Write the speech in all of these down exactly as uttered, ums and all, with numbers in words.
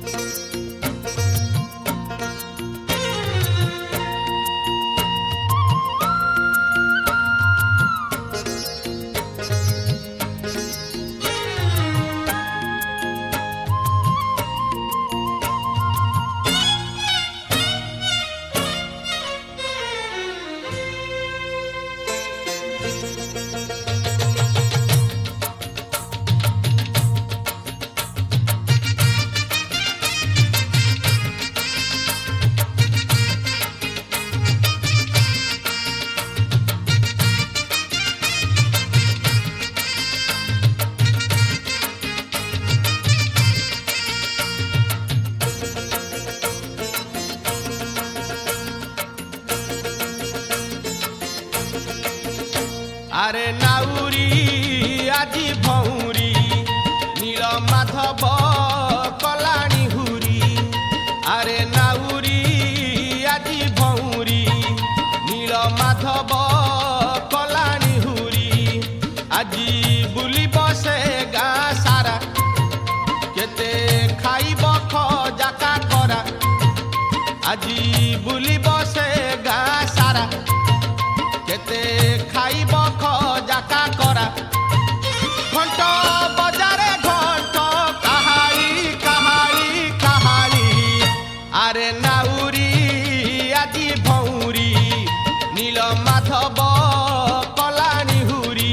আরে নাউরি আজি ভৌরি নীল মাধব কলাণী হুরি আরে নাউরি আজি ভৌরি নীল মাধব কলাণী হুরি আজি বুলিব সে গা সারা কেতে খাইব খজাকা করা আজি বুলিব সে গা সারা কেতে খাইব খজাকা করা ঘণ্ট বজারে ঘণ্ট কাহারি কাহারি কাহারি আরে নাউরি আজি ভৌরি নীল মাধব কলাণী হুরি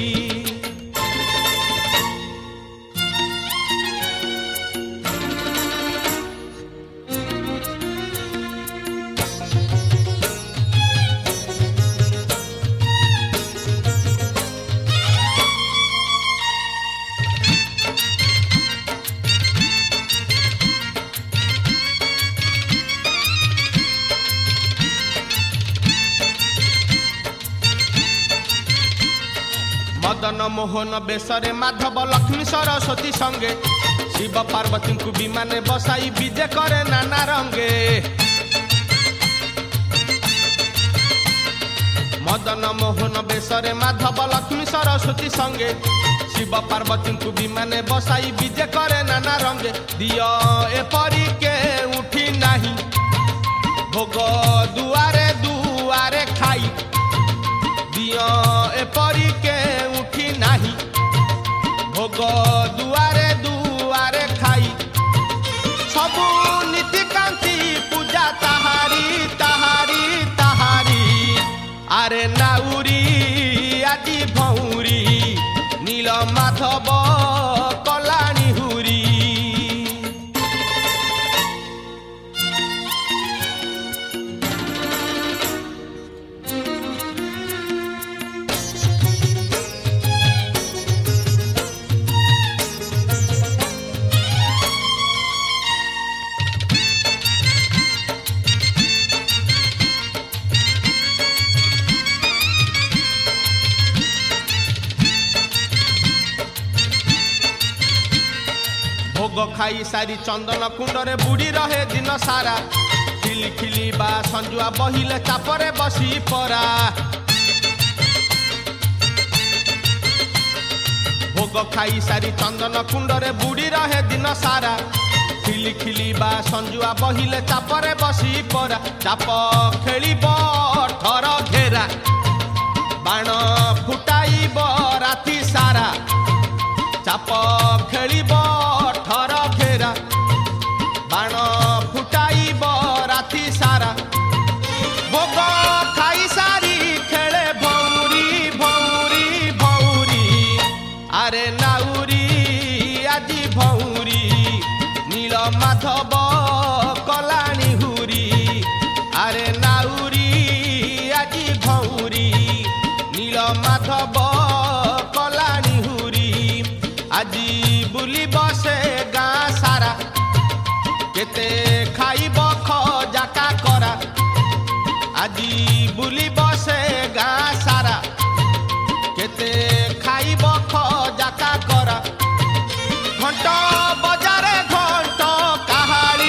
मदन मोहन बेसरे माधव लक्ष्मी सरस्वती संगे शिव पार्वती को विमाने बसाई विजे करे नाना रंगे मदन मोहन बेसरे माधव लक्ष्मी सरस्वती संगे शिव पार्वती को विमाने बसाई विजे करे नाना रंगे दियो एपरी के उठी नहीं भोग दुआरे दुआरे खाई दियो एपरी के उठी नहीं भोग दुआरे दुआरे खाई सबु नीतिकांति पूजा ताहारी ताहारी ताहारी आरे नाउरी আজি भौरी नील माधव कलाणी हुरी भोग खाई सारी चंदन कुंडरे बुड़ी रहे दिन सारा खिली खिली बा संजुआ बहिले चापरे बसी परा भोग खाई सारी चंदन कुंडरे बुड़ी रहे दिन सारा खिली खिली बा संजुआ बहिले चापरे बसी परा चाप खेलिब ठर घेरा बाण फुटाइब राति सारा चाप खेलिब ठर घेरा बाण फुटाइब राति सारा भोग खाई सारी खेले भौरी भौरी भौरी आरे नाउरी আজি भौरी नील माधव कलाणी हुरी आरे नाउरी আজি भौरी नील माधव कलाणी हुरी আজি बुलिब से गाँ सारा केते खाइब खजाका करा আজি बुलिब से गाँ सारा केते खाइब खजाका करा घंट बजारे घंट काहारी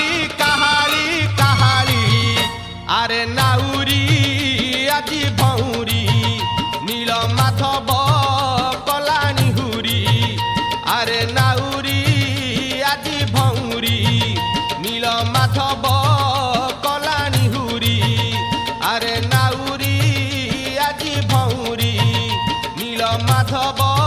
माधव कलानी हुरी अरे नाउरी आजी भौरी नील माधव